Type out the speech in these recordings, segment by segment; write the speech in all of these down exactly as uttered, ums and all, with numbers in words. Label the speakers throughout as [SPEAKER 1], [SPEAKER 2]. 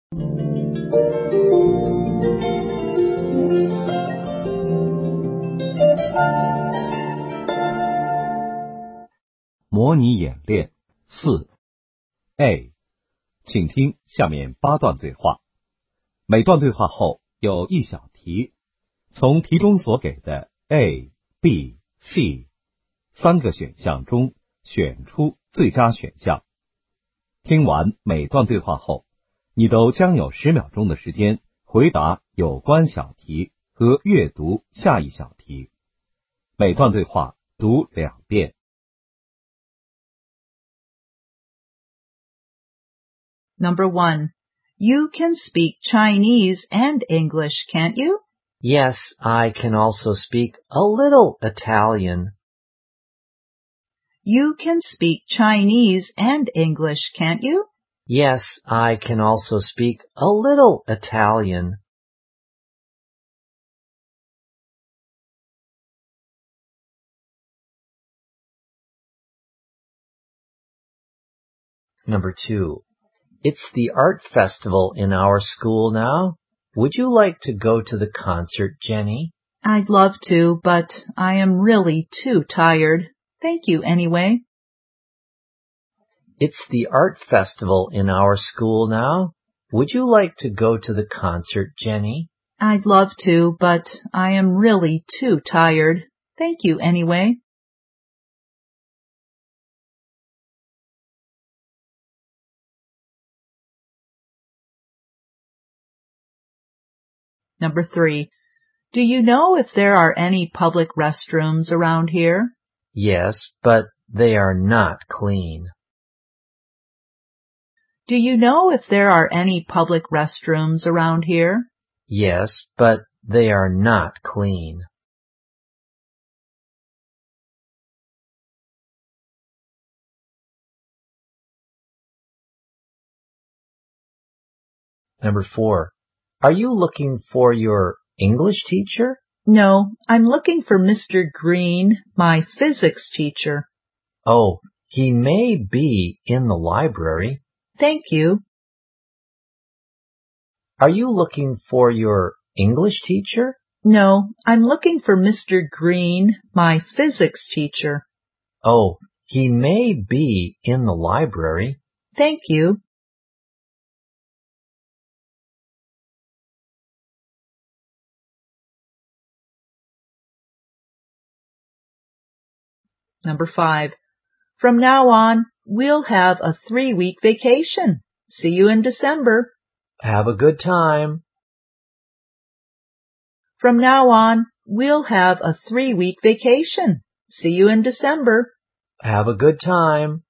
[SPEAKER 1] 模拟演练四 A， 请听下面八段对话。每段对话后有一小题，从题中所给的 A、B、C 三个选项中选出最佳选项。听完每段对话后，你都将有十秒钟的时间回答有关小题和阅读下一小题。每段对话读两遍。
[SPEAKER 2] Number one, you can speak Chinese and English, can't you?
[SPEAKER 3] Yes, I can also speak a little Italian.
[SPEAKER 2] You can speak Chinese and English, can't you?
[SPEAKER 3] Yes, I can also speak a little Italian. Number two, it's the art festival in our school now. Would you like to go to the concert, Jenny?
[SPEAKER 2] I'd love to, but I am really too tired. Thank you anyway.
[SPEAKER 3] It's the art festival in our school now. Would you like to go to the concert, Jenny?
[SPEAKER 2] I'd love to, but I am really too tired. Thank you anyway. Number three, do you know if there are any public restrooms around here?
[SPEAKER 3] Yes, but they are not clean.
[SPEAKER 2] Do you know if there are any public restrooms around here?
[SPEAKER 3] Yes, but they are not clean. Number four, are you looking for your English teacher?
[SPEAKER 2] No, I'm looking for Mister Green, my physics teacher.
[SPEAKER 3] Oh, he may be in the library.
[SPEAKER 2] Thank you.
[SPEAKER 3] Are you looking for your English teacher?
[SPEAKER 2] No, I'm looking for Mister Green, my physics teacher.
[SPEAKER 3] Oh, he may be in the library.
[SPEAKER 2] Thank you. Number five. From now on, we'll have a three-week vacation. See you in December.
[SPEAKER 3] Have a good time.
[SPEAKER 2] From now on, we'll have a three-week vacation. See you in December.
[SPEAKER 3] Have a good time.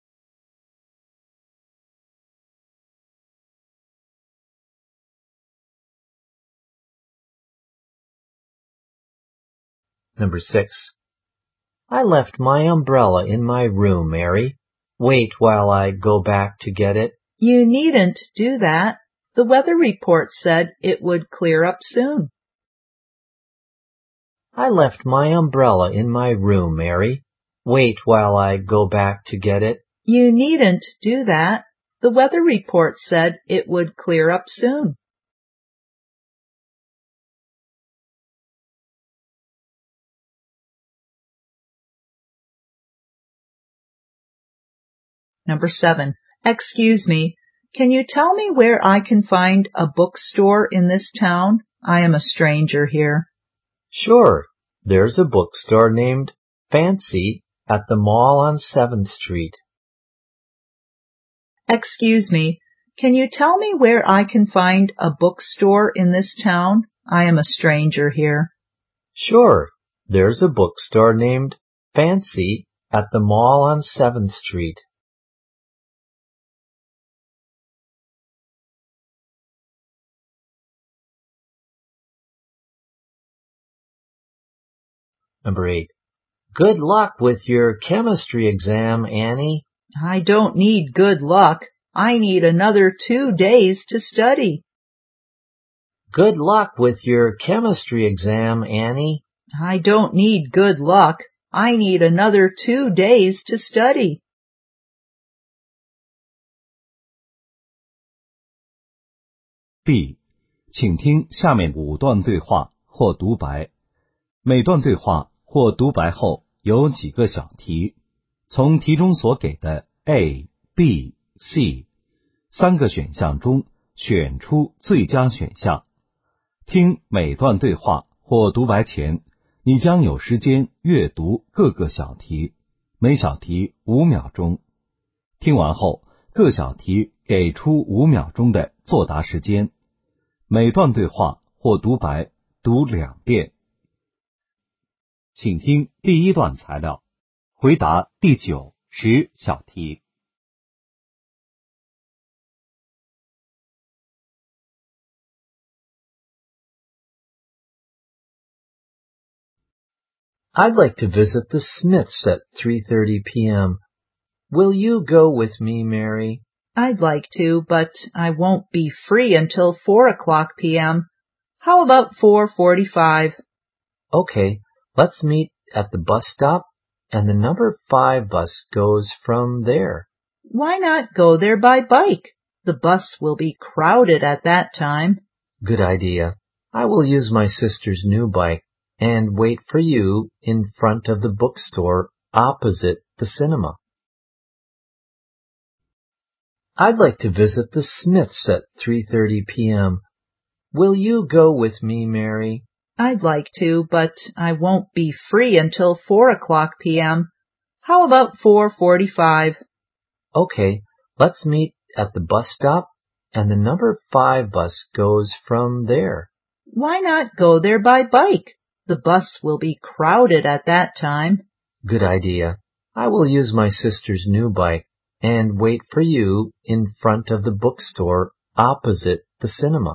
[SPEAKER 3] Number six. I left my umbrella in my room, Mary. Wait while I go back to get it.
[SPEAKER 2] You needn't do that. The weather report said it would clear up soon.
[SPEAKER 3] I left my umbrella in my room, Mary. Wait while I go back to get it.
[SPEAKER 2] You needn't do that. The weather report said it would clear up soon. Number seven. Excuse me, can you tell me where I can find a bookstore in this town? I am a stranger here.
[SPEAKER 3] Sure. There's a bookstore named Fancy at the mall on seventh street.
[SPEAKER 2] Excuse me, can you tell me where I can find a bookstore in this town? I am a stranger here.
[SPEAKER 3] Sure. There's a bookstore named Fancy at the mall on seventh street. Number eight. Good luck with your chemistry exam, Annie.
[SPEAKER 2] I don't need good luck. I need another two days to study.
[SPEAKER 3] Good luck with your chemistry exam, Annie.
[SPEAKER 2] I don't need good luck. I need another two days to study.
[SPEAKER 1] B， 请听下面五段对话或独白。每段对话或独白后有几个小题，从题中所给的 A、B、C 三个选项中选出最佳选项。听每段对话或独白前，你将有时间阅读各个小题，每小题五秒钟。听完后，各小题给出五秒钟的作答时间。每段对话或独白读两遍。请听第一段材料，回答第九、十小题。
[SPEAKER 3] I'd like to visit the Smiths at three thirty p.m. Will you go with me, Mary?
[SPEAKER 2] I'd like to, but I won't be free until four o'clock p.m. How about four forty-five?
[SPEAKER 3] Okay, let's meet at the bus stop, and the number five bus goes from there.
[SPEAKER 2] Why not go there by bike? The bus will be crowded at that time.
[SPEAKER 3] Good idea. I will use my sister's new bike and wait for you in front of the bookstore opposite the cinema. I'd like to visit the Smiths at three thirty p.m. Will you go with me, Mary?
[SPEAKER 2] I'd like to, but I won't be free until four o'clock p.m. How about four forty-five?
[SPEAKER 3] Okay, let's meet at the bus stop, and the number five bus goes from there.
[SPEAKER 2] Why not go there by bike? The bus will be crowded at that time.
[SPEAKER 3] Good idea. I will use my sister's new bike and wait for you in front of the bookstore opposite the cinema.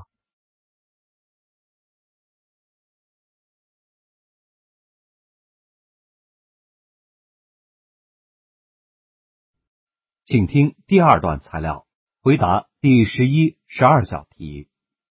[SPEAKER 1] 请听第二段材料，回答第十一、十二小题。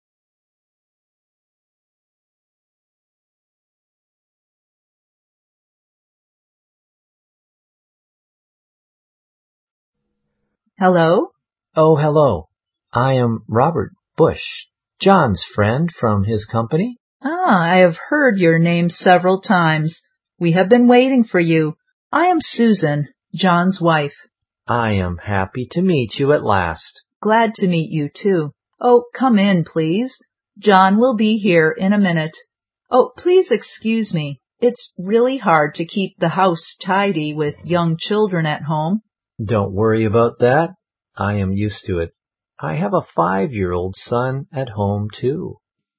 [SPEAKER 2] Hello?
[SPEAKER 3] Oh, hello. I am Robert Bush, John's friend from his company.
[SPEAKER 2] Ah, I have heard your name several times. We have been waiting for you. I am Susan, John's wife.
[SPEAKER 3] I am happy to meet you at last.
[SPEAKER 2] Glad to meet you too. Oh, come in, please. John will be here in a minute. Oh, please excuse me. It's really hard to keep the house tidy with young children at home.
[SPEAKER 3] Don't worry about that. I am used to it. I have a five-year-old son at home too.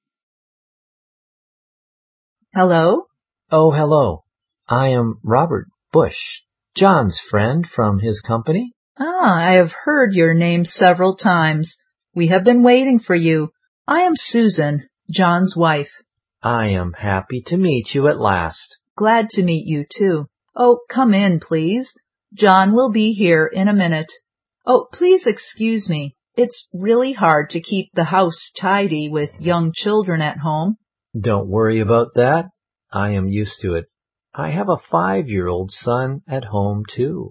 [SPEAKER 2] Hello?
[SPEAKER 3] Oh, hello. I am Robert Bush, John's friend from his company.
[SPEAKER 2] Ah, I have heard your name several times. We have been waiting for you. I am Susan, John's wife.
[SPEAKER 3] I am happy to meet you at last.
[SPEAKER 2] Glad to meet you too. Oh, come in, please. John will be here in a minute. Oh, please excuse me. It's really hard to keep the house tidy with young children at home.
[SPEAKER 3] Don't worry about that. I am used to it. I have a five-year-old son at home too.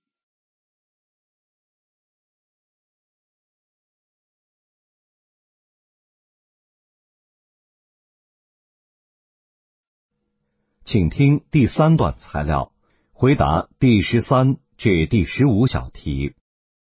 [SPEAKER 1] 请听第三段材料，回答第十三至第十五小题。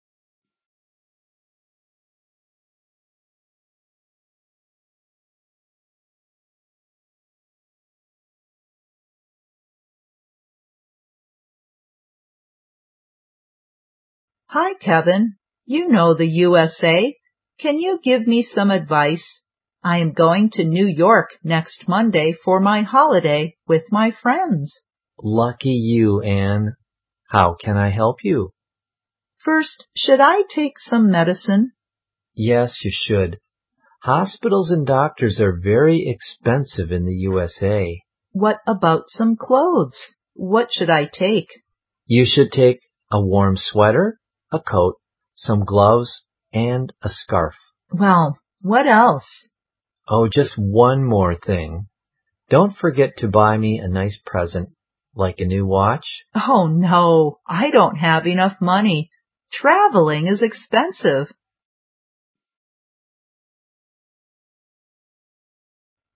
[SPEAKER 2] Hi, Kevin. You know the U S A. Can you give me some advice? I am going to New York next Monday for my holiday with my friends.
[SPEAKER 3] Lucky you, Anne. How can I help you?
[SPEAKER 2] First, should I take some medicine?
[SPEAKER 3] Yes, you should. Hospitals and doctors are very expensive in the U S A.
[SPEAKER 2] What about some clothes? What should I take?
[SPEAKER 3] You should take a warm sweater, a coat, some gloves, and a scarf.
[SPEAKER 2] Well, what else?
[SPEAKER 3] Oh, just one more thing. Don't forget to buy me a nice present, like a new watch.
[SPEAKER 2] Oh, no, I don't have enough money. Traveling is expensive.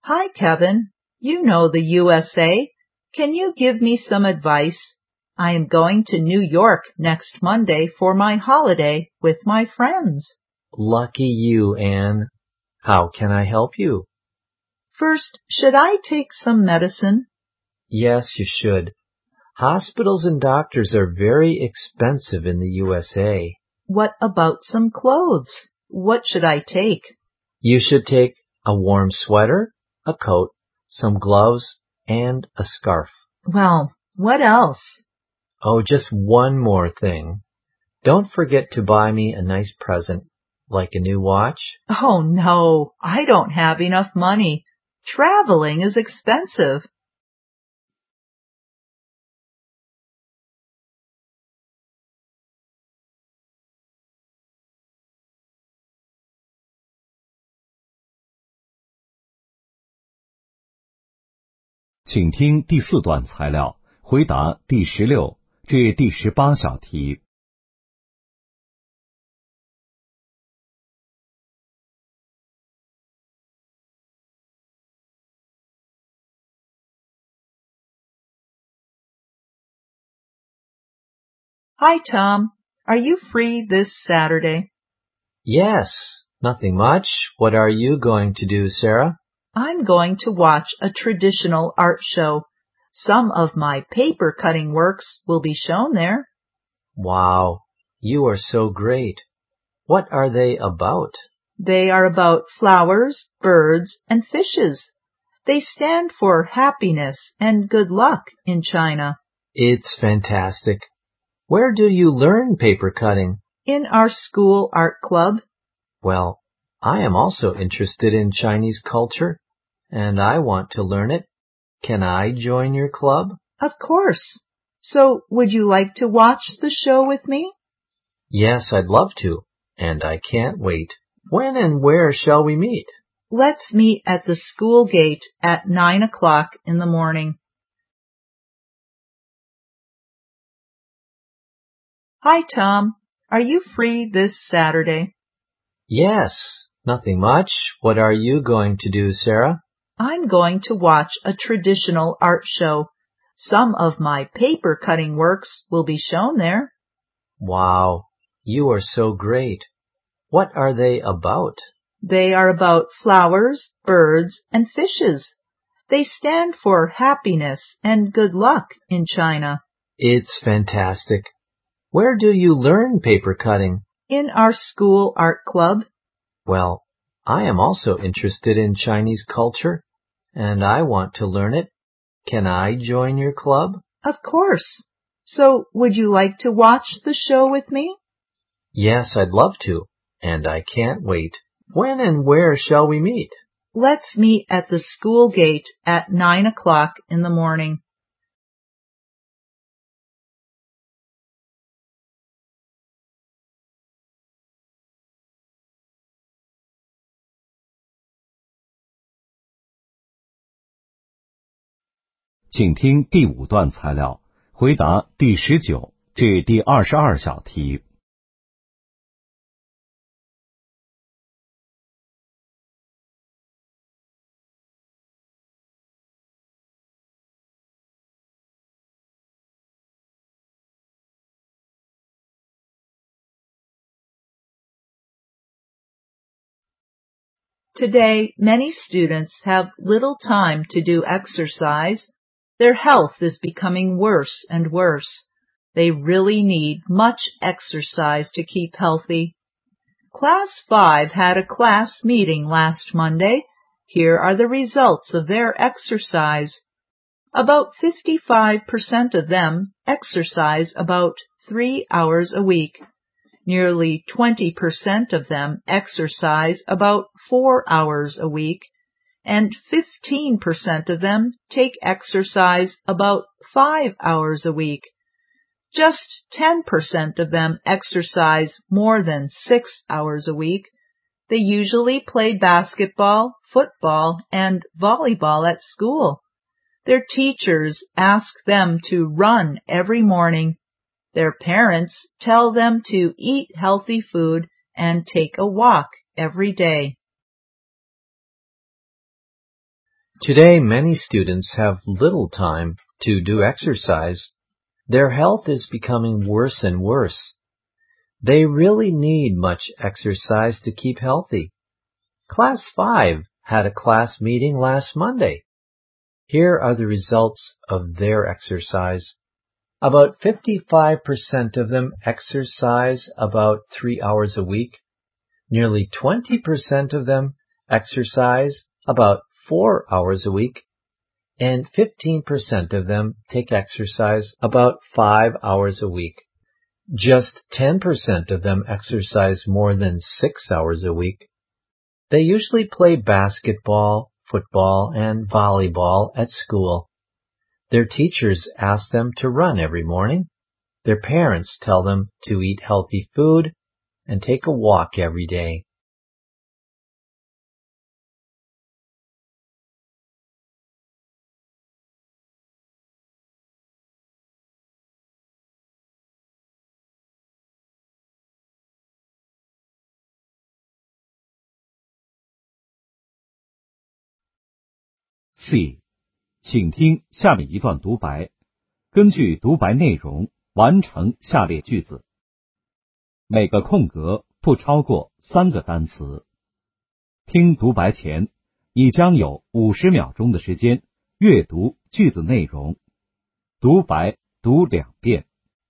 [SPEAKER 2] Hi, Kevin. You know the U S A. Can you give me some advice? I am going to New York next Monday for my holiday with my friends.
[SPEAKER 3] Lucky you, Anne. How can I help you?
[SPEAKER 2] First, should I take some medicine?
[SPEAKER 3] Yes, you should. Hospitals and doctors are very expensive in the U S A.
[SPEAKER 2] What about some clothes? What should I take?
[SPEAKER 3] You should take a warm sweater, a coat, some gloves, and a scarf.
[SPEAKER 2] Well, what else?
[SPEAKER 3] Oh, just one more thing. Don't forget to buy me a nice present, like a new watch.
[SPEAKER 2] Oh, no, I don't have enough money. Traveling is expensive.
[SPEAKER 1] 请听第四段材料，回答第十六至第十八小题。
[SPEAKER 2] Hi, Tom. Are you free this Saturday?
[SPEAKER 3] Yes, nothing much. What are you going to do, Sarah?
[SPEAKER 2] I'm going to watch a traditional art show. Some of my paper cutting works will be shown there.
[SPEAKER 3] Wow, you are so great. What are they about?
[SPEAKER 2] They are about flowers, birds, and fishes. They stand for happiness and good luck in China.
[SPEAKER 3] It's fantastic. Where do you learn paper cutting?
[SPEAKER 2] In our school art club.
[SPEAKER 3] Well, I am also interested in Chinese culture, and I want to learn it. Can I join your club?
[SPEAKER 2] Of course. So, would you like to watch the show with me?
[SPEAKER 3] Yes, I'd love to, and I can't wait. When and where shall we meet?
[SPEAKER 2] Let's meet at the school gate at nine o'clock in the morning. Hi, Tom. Are you free this Saturday?
[SPEAKER 3] Yes, nothing much. What are you going to do, Sarah?
[SPEAKER 2] I'm going to watch a traditional art show. Some of my paper cutting works will be shown there.
[SPEAKER 3] Wow, you are so great. What are they about?
[SPEAKER 2] They are about flowers, birds, and fishes. They stand for happiness and good luck in China.
[SPEAKER 3] It's fantastic. Where do you learn paper cutting?
[SPEAKER 2] In our school art club.
[SPEAKER 3] Well, I am also interested in Chinese culture, and I want to learn it. Can I join your club?
[SPEAKER 2] Of course. So, would you like to watch the show with me?
[SPEAKER 3] Yes, I'd love to, and I can't wait. When and where shall we meet?
[SPEAKER 2] Let's meet at the school gate at nine o'clock in the morning.
[SPEAKER 1] 请听第五段材料，回答第十九至第二十二小题。
[SPEAKER 2] Today, many students have little time to do exercise. Their health is becoming worse and worse. They really need much exercise to keep healthy. Class five had a class meeting last Monday. Here are the results of their exercise. About fifty-five percent of them exercise about three hours a week. Nearly twenty percent of them exercise about four hours a week, and fifteen percent of them take exercise about five hours a week. Just ten percent of them exercise more than six hours a week. They usually play basketball, football, and volleyball at school. Their teachers ask them to run every morning. Their parents tell them to eat healthy food and take a walk every day.
[SPEAKER 3] Today, many students have little time to do exercise. Their health is becoming worse and worse. They really need much exercise to keep healthy. Class five had a class meeting last Monday. Here are the results of their exercise. About fifty-five percent of them exercise about three hours a week. Nearly twenty percent of them exercise about four hours a week. And fifteen percent of them take exercise about five hours a week. Just ten percent of them exercise more than six hours a week. They usually play basketball, football, and volleyball at school. Their teachers ask them to run every morning. Their parents tell them to eat healthy food and take a walk every day.
[SPEAKER 1] C. 请听下面一段独白，根据独白内容完成下列句子。每个空格不超过三个单词。听独白前，你将有五十秒钟的时间阅读句子内容。独白读两遍。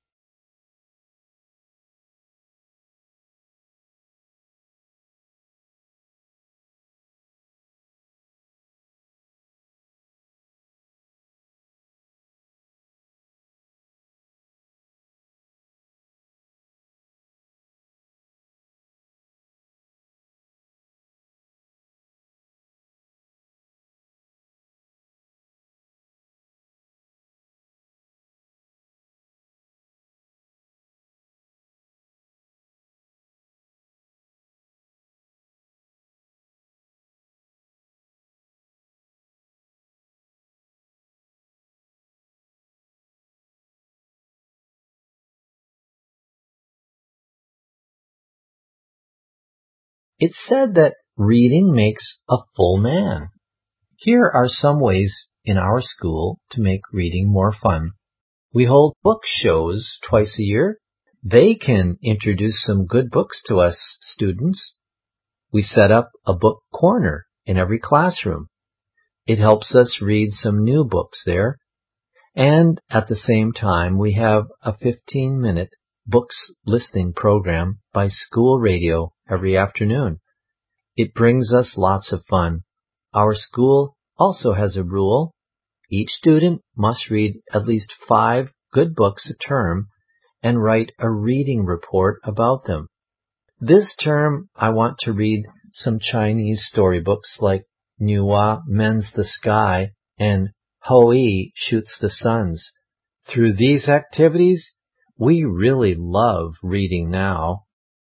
[SPEAKER 3] It's said that reading makes a full man. Here are some ways in our school to make reading more fun. We hold book shows twice a year. They can introduce some good books to us students. We set up a book corner in every classroom. It helps us read some new books there. And at the same time, we have a fifteen-minute books listening program by school radio every afternoon. It brings us lots of fun. Our school also has a rule. Each student must read at least five good books a term and write a reading report about them. This term, I want to read some Chinese storybooks like Nuwa Mends the Sky and Hou-Yi Shoots the Suns. Through these activities, we really love reading now.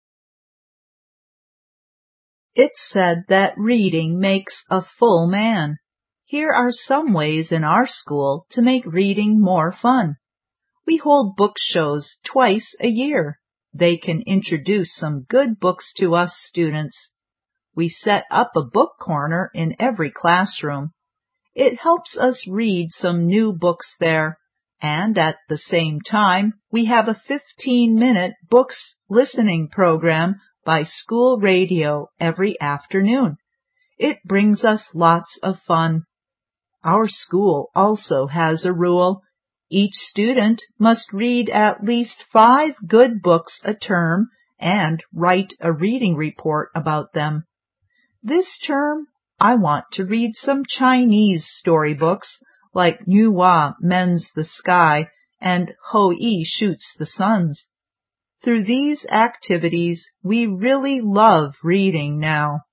[SPEAKER 2] It's said that reading makes a full man. Here are some ways in our school to make reading more fun. We hold book shows twice a year. They can introduce some good books to us students. We set up a book corner in every classroom. It helps us read some new books there. And at the same time, we have a fifteen-minute books listening program by school radio every afternoon. It brings us lots of fun. Our school also has a rule. Each student must read at least five good books a term and write a reading report about them. This term, I want to read some Chinese storybooks like Nuwa Mends the Sky and Hou-Yi Shoots the Suns. Through these activities, we really love reading now.